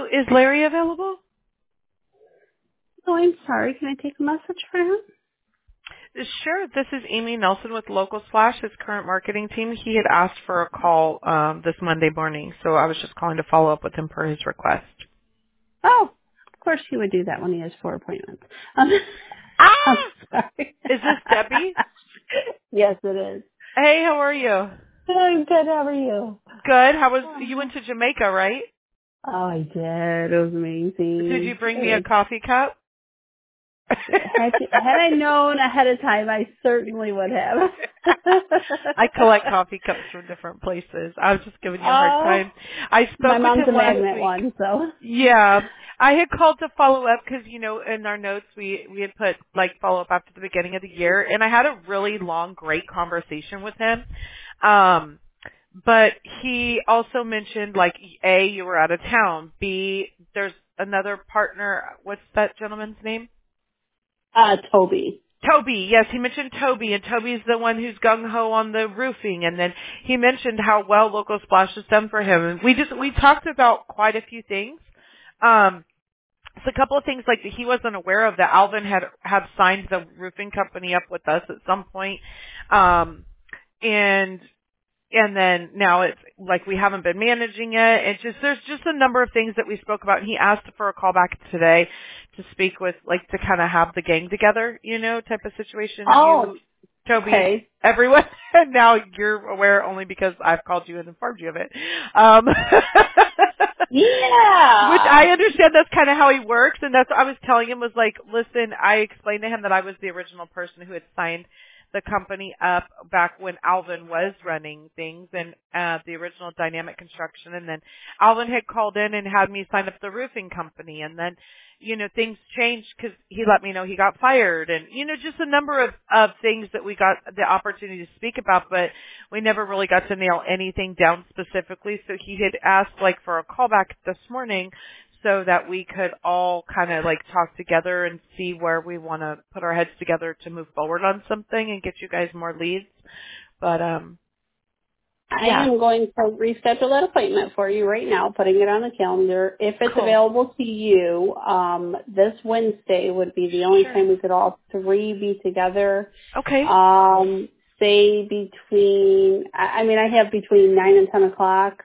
Is Larry available? Oh, I'm sorry. Can I take a message for him? Sure. This is Amy Nelson with Local Splash, his current marketing team. He had asked for a call this Monday morning, so I was just calling to follow up with him per his request. Oh, of course he would do that when he has 4 appointments. I'm Ah! sorry. Is this Debbie? Yes, it is. Hey, how are you? I'm good. How are you? Good. You went to Jamaica, right? Oh, I did. It was Did you amazing. bring me a coffee cup? Had I known ahead of time, I certainly would have. I collect coffee cups from different places. I was just giving you a hard Oh, time. I my spoke with mom's a him last magnet week. one, so. Yeah. I had called to follow up because, in our notes we had put follow up after the beginning of the year, and I had a really long, great conversation with him. But he also mentioned A, you were out of town. B, there's another partner. What's that gentleman's name? Toby. Toby, yes, he mentioned Toby, and Toby's the one who's gung-ho on the roofing, and then he mentioned how well Local Splash has done for him, and we talked about quite a few things. So a couple of things that he wasn't aware of, that Alvin had signed the roofing company up with us at some point, and then now it's we haven't been managing it. There's just a number of things that we spoke about, and he asked for a call back today to speak with, to kind of have the gang together, type of situation. Oh, You, Toby, and okay. everyone, and now you're aware only because I've called you and informed you of it. Which Yeah. I understand that's kind of how he works, and that's what I was telling him was listen, I explained to him that I was the original person who had signed the company up back when Alvin was running things and the original Dynamic Construction, and then Alvin had called in and had me sign up the roofing company, and then things changed because he let me know he got fired, and just a number of things that we got the opportunity to speak about, but we never really got to nail anything down specifically. So he had asked for a callback this morning so that we could all kind of talk together and see where we want to put our heads together to move forward on something and get you guys more leads. But I yeah, am going to reschedule that appointment for you right now, putting it on the calendar. If it's cool. available to you, this Wednesday would be the only Sure. time we could all three be together. Okay. Say between, I have between 9 and 10 o'clock.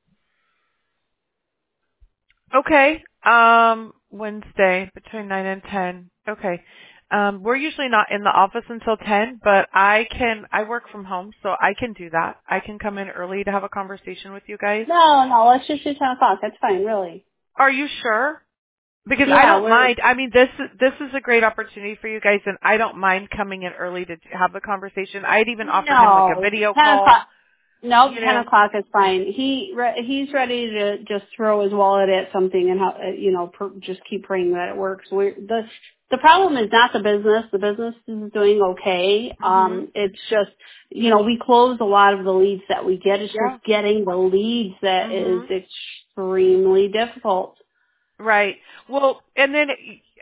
Okay. Wednesday between 9 and 10. Okay. We're usually not in the office until 10, but I work from home, so I can do that. I can come in early to have a conversation with you guys. No, let's just do 10 o'clock. That's fine, really. Are you sure? Because I Yeah, don't mind. I mean, this is a great opportunity for you guys, and I don't mind coming in early to have the conversation. I'd even offered him a no, video 10 call. o'clock. Nope, 10 You o'clock is fine. He's ready to just throw his wallet at something and just keep praying that it works. The problem is not the business. The business is doing okay. Mhm. It's just, we close a lot of the leads that we get. It's Yeah. just getting the leads that is Mhm. extremely difficult. Right. Well, and then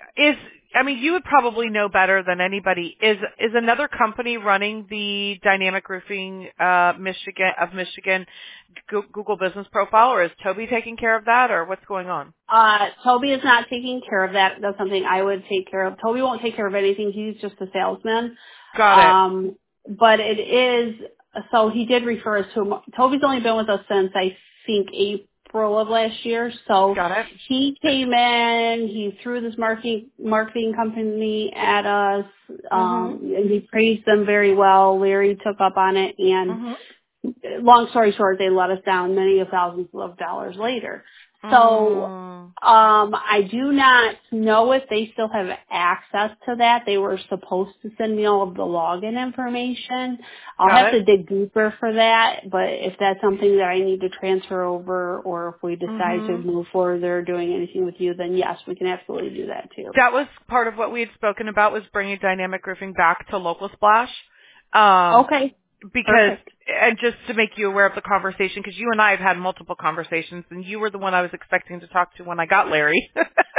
you would probably know better than anybody. Is another company running the Dynamic Roofing Michigan Google Business Profile, or is Toby taking care of that, or what's going on? Toby is not taking care of that. That's something I would take care of. Toby won't take care of anything. He's just a salesman. Got it. But it is, so he did refer us to him. Toby's only been with us since I think April of last year. So Got it. he came in, he threw this marketing company at us, Mhm. and he praised them very well. Larry took up on it, and Mhm. long story short, they let us down many of thousands of dollars later. So, Mm. I do not know if they still have access to that. They were supposed to send me all of the login information. I'll Got have it. to dig deeper for that, but if that's something that I need to transfer over, or if we decide to Mhm. move further doing anything with you, then yes, we can absolutely do that too. That was part of what we had spoken about, was bringing Dynamic Roofing back to Local Splash. Um, Okay, because, perfect. and just to make you aware of the conversation, because you and I have had multiple conversations, and you were the one I was expecting to talk to when I got Larry.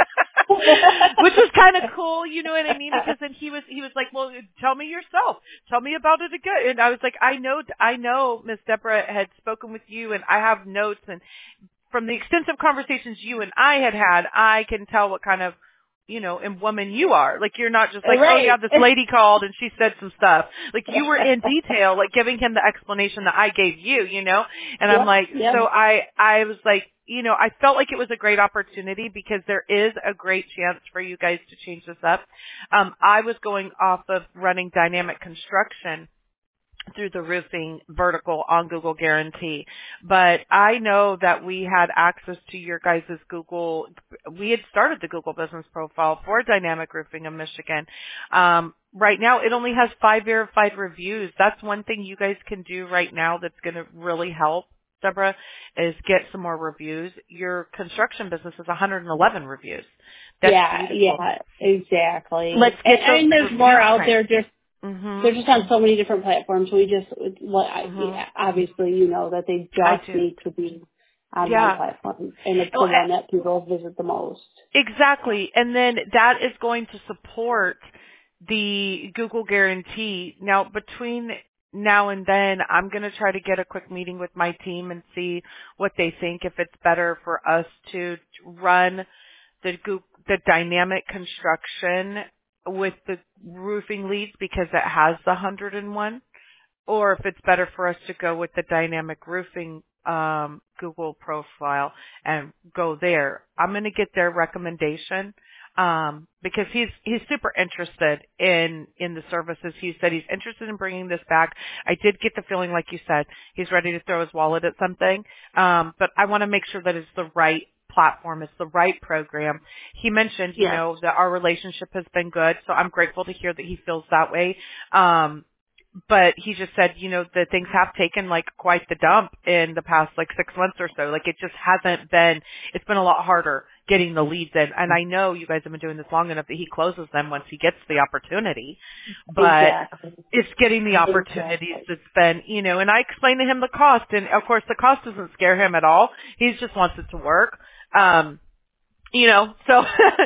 Which was kind of cool, you know what I mean? Because then he was like, well, tell me yourself. Tell me about it again. And I was like, I know Miss Deborah had spoken with you, and I have notes, and from the extensive conversations you and I had, I can tell what kind of, and woman you are. Like, you're not just like, Right. oh yeah, this lady called and she said some stuff. Like, you were in detail, like giving him the explanation that I gave you, And I'm like, so I was like, I felt like it was a great opportunity because there is a great chance for you guys to change this up. I was going off of running dynamic construction through the roofing vertical on Google Guarantee. But I know that we had access to your guys' Google. We had started the Google business profile for Dynamic Roofing of Michigan. Right now, it only has 5 verified reviews. That's one thing you guys can do right now that's going to really help, Deborah, is get some more reviews. Your construction business has 111 reviews. That's beautiful. Exactly. Let's get and there's more out there just Mm-hmm. they're just on so many different platforms. We just, obviously, that they just need to be on one platform, and it's the one that people visit the most. Exactly, and then that is going to support the Google Guarantee. Now, between now and then, I'm going to try to get a quick meeting with my team and see what they think, if it's better for us to run the dynamic construction with the roofing leads because it has the 101, or if it's better for us to go with the dynamic roofing Google profile and go there. I'm going to get their recommendation because he's super interested in the services. He said he's interested in bringing this back. I did get the feeling, like you said, he's ready to throw his wallet at something, but I want to make sure that it's the right platform. It's the right program. He mentioned, that our relationship has been good, so I'm grateful to hear that he feels that way. But he just said, that things have taken like quite the dump in the past 6 months or so. Like, it just hasn't been, it's been a lot harder getting the leads in. And I know you guys have been doing this long enough that he closes them once he gets the opportunity. But it's getting the opportunities that's been, and I explained to him the cost. And of course the cost doesn't scare him at all. He just wants it to work. So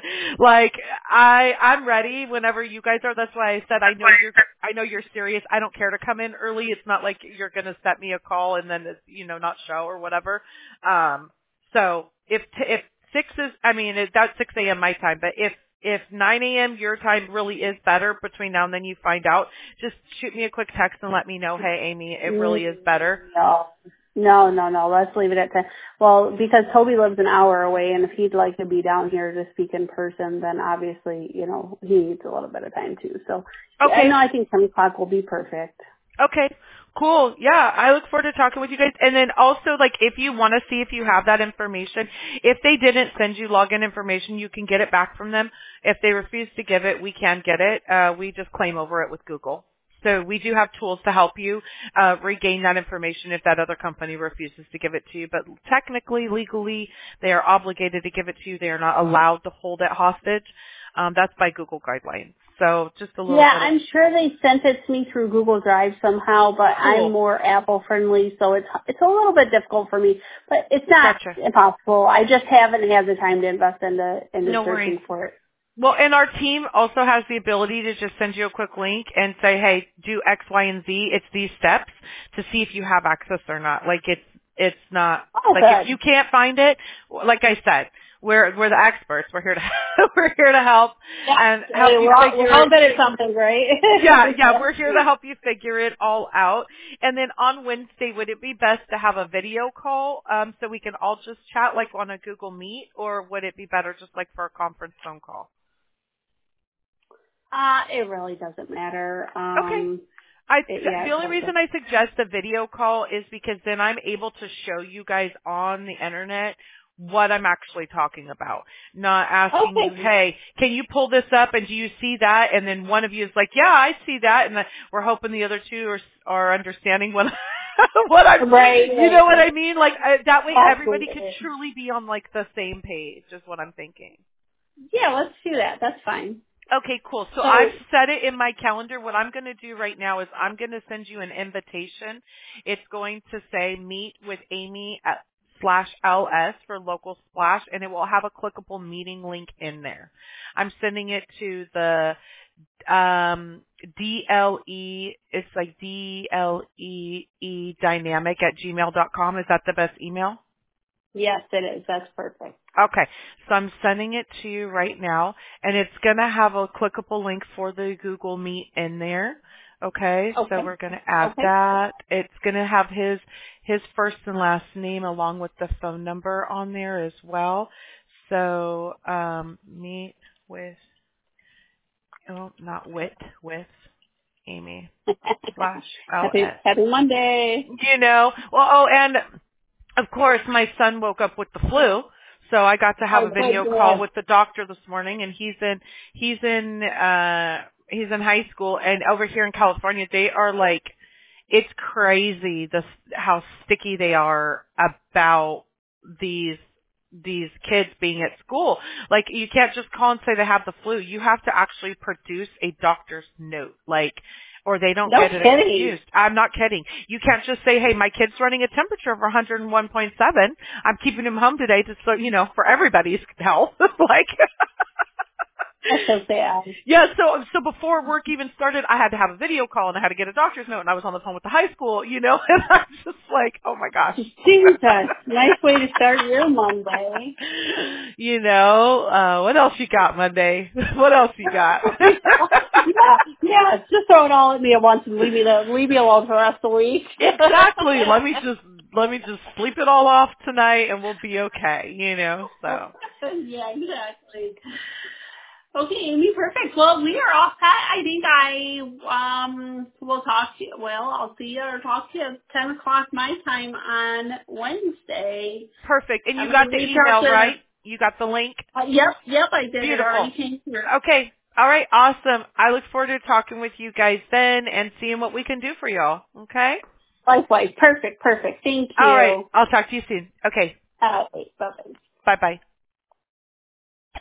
I'm ready whenever you guys are. That's why I said I know you're serious. I don't care to come in early. It's not like you're going to set me a call and then not show or whatever. So if 6 is, that's 6 a.m. my time, but if 9 a.m. your time really is better between now and then you find out, just shoot me a quick text and let me know, hey, Amy, it really is better. No. Let's leave it at 10. Well, because Toby lives an hour away, and if he'd like to be down here to speak in person, then obviously, he needs a little bit of time too. So, okay. I think 10 o'clock will be perfect. Okay. Cool. Yeah, I look forward to talking with you guys. And then also, if you want to see if you have that information, if they didn't send you login information, you can get it back from them. If they refuse to give it, we can get it. We just claim over it with Google. So we do have tools to help you regain that information if that other company refuses to give it to you. But technically, legally, they are obligated to give it to you. They are not allowed to hold it hostage. That's by Google guidelines. So just a little bit. I'm sure they sent it to me through Google Drive somehow, but cool. I'm more Apple friendly, so it's a little bit difficult for me. But it's not impossible. I just haven't had the time to invest into searching for it. Well, and our team also has the ability to just send you a quick link and say, hey, do X, Y, and Z. It's these steps to see if you have access or not. It's not if you can't find it, like I said, we're the experts. We're here to help and help you figure. We're all good at something, right? yeah. We're here to help you figure it all out. And then on Wednesday, would it be best to have a video call so we can all just chat on a Google Meet, or would it be better just for a conference phone call? It really doesn't matter. Okay. The only reason I suggest a video call is because then I'm able to show you guys on the internet what I'm actually talking about. Not asking you, hey, can you pull this up and do you see that? And then one of you is like, yeah, I see that. And we're hoping the other two are understanding what I'm right. You know what I mean? That way everybody could truly be on the same page is what I'm thinking. Yeah, let's do that. That's fine. Okay, cool. So I've set it in my calendar. What I'm going to do right now is I'm going to send you an invitation. It's going to say meet with Amy at /LS for local splash, and it will have a clickable meeting link in there. I'm sending it to the DLE. It's DLEE dynamic @gmail.com. Is that the best email? Yes, it is. That's perfect. Okay, so I'm sending it to you right now, and it's going to have a clickable link for the Google Meet in there. Okay, so Okay. we're going to add Okay. that. It's going to have his first and last name along with the phone number on there as well. So meet with, not wit, with Amy /LS. Happy Monday. And of course, my son woke up with the flu, so I got to have Oh, a video good. call with the doctor this morning, and he's in high school, and over here in California, they are like, it's crazy how sticky they are about these kids being at school. Like, you can't just call and say they have the flu. You have to actually produce a doctor's note, or they don't No get it kidding. excused. I'm not kidding. You can't just say, hey, my kid's running a temperature of 101.7. I'm keeping him home today for everybody's health. That's so sad. Yeah, so before work even started, I had to have a video call and I had to get a doctor's note, and I was on the phone with the high school, and I'm just like, oh my gosh. Jesus, nice way to start your Monday. What else you got Monday? What else you got? yeah, just throw it all at me at once and leave me alone for the rest of the week. Exactly. Let me just sleep it all off tonight, and we'll be okay. So. Yeah, exactly. Okay, Amy, perfect. Well, we are all set. I think will talk to you. Well, I'll see you or talk to you at 10 o'clock my time on Wednesday. Perfect. And you got the email, right? You got the link? Yep, I did. Beautiful. It already came through. Okay. All right. Awesome. I look forward to talking with you guys then and seeing what we can do for y'all. Okay? Likewise. Perfect. Thank you. All right. I'll talk to you soon. Okay. Bye-bye. Bye-bye.